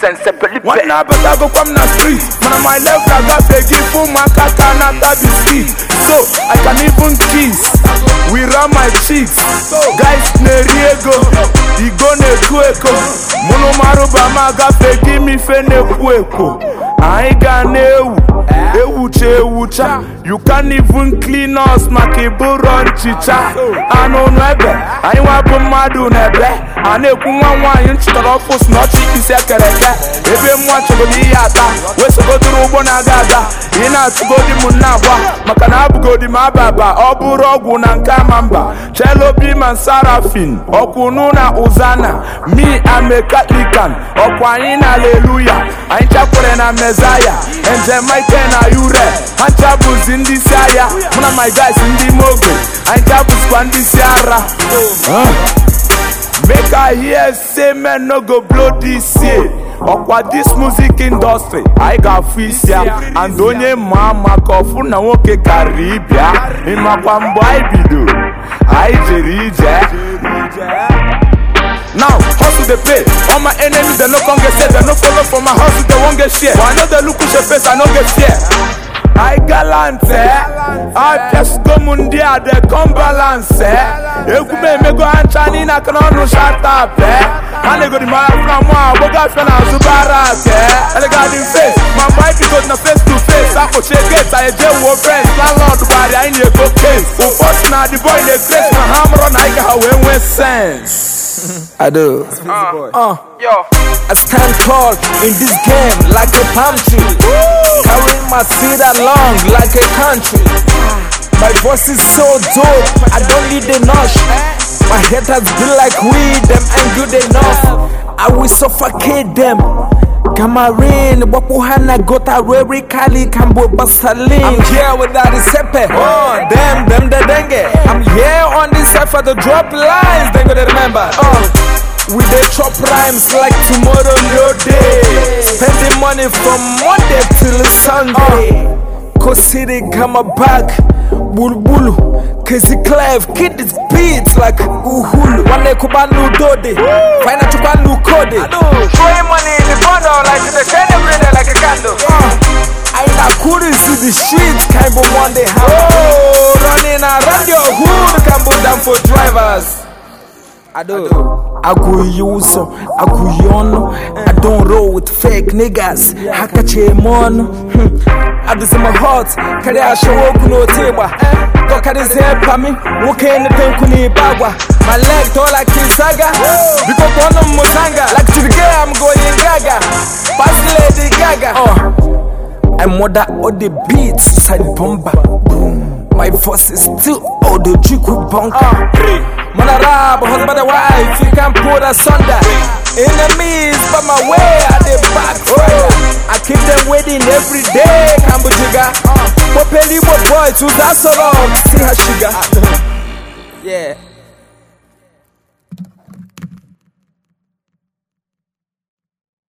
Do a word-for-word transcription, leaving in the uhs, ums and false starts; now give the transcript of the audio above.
sense pelipe. One na better go come na street. Man on my left I got beg for my kaka na biscuit. So I can even kiss. We run my cheeks. Guys neriego. Igo ne kueko. Mono maruba ma ga beg me fe ne kueko. I got new. You can't even clean us, makibu run chicha. I know nebe, I want to madu nebe. I know one one inch to the first not cheap is a character. Every much of the yata, West go to Robonagaga, in a to go to Munawa, Makanabu go to Mababa, Oburogun and Kamamba, Cello Bim and Sarafin, Okununa Uzana, me I'm a Catholican, Okwain Hallelujah, I Chakurena Messiah, and Jamaican are you ready? Hanchabus in this area, one of my guys in the Mogo. Hanchabus in this area. Make I hear say man no go blow this year. Okwa this music industry, I got fisia and onye mama kofu na woke Caribbean. Ima kwambo I bido, I jerije. Now, hustle the pay. All my enemies, they no come get set. They no follow for my hustle, they won't get share. But I know they look at your face, I no get fear. I gallant, eh? I just go mundia, they come balance, eh? You could make me go and China, I can no shut up, eh? And they go to my from one, but got friend as Zubarat, eh? And they got in face. My wife goes no face to face. I go check it, I just walk friends. Landlord, body, I need a cocaine. Who first now the boy, they place my hammer on, I got win with sense. I do. Uh, uh, yo. I stand tall in this game like a palm tree. Woo! Carrying my feet along like a country. My voice is so dope, I don't need a notch. My haters be like weed, them ain't good enough. I will suffocate them. Kamarin, Wapuhana Gota Reri Kali Kambo Basalin. I'm here without a sepe. Oh, them, them the dengue. I'm here on this side for the drop lines. They gonna remember. Oh, we they chop rhymes like tomorrow no day. Spending money from Monday till Sunday. Co City Kama back. Bulbulu, Kazi Clef, kid this beats like Uhulu. One day Kubanu Dode, find out Kubanu Code. Throwing money in the bundle like the kind of bread like a candle. I couldn't see the streets, Kambo Monday. Oh, running around your hood, Kambo down for drivers. I do. I go use so, I go yono. I don't roll with fake niggas. Hakache mono. I do some hot. Kari I show up no table. Go carry say for me. Walk in the penkuni bagwa. My leg tall like Kisaga. Because one of Musanga. Like to the girl I'm going gaga. Pass Lady Gaga. Oh, I'm mother of the beats. Side bomba. Boom. My voice is still all the Jiku bunker. Man a rob, husband and wife, you can put us under. Enemies, but my way at the backfire. I keep them waiting every day, Kambujiga. Popeli boy, to that song, see her sugar. Yeah.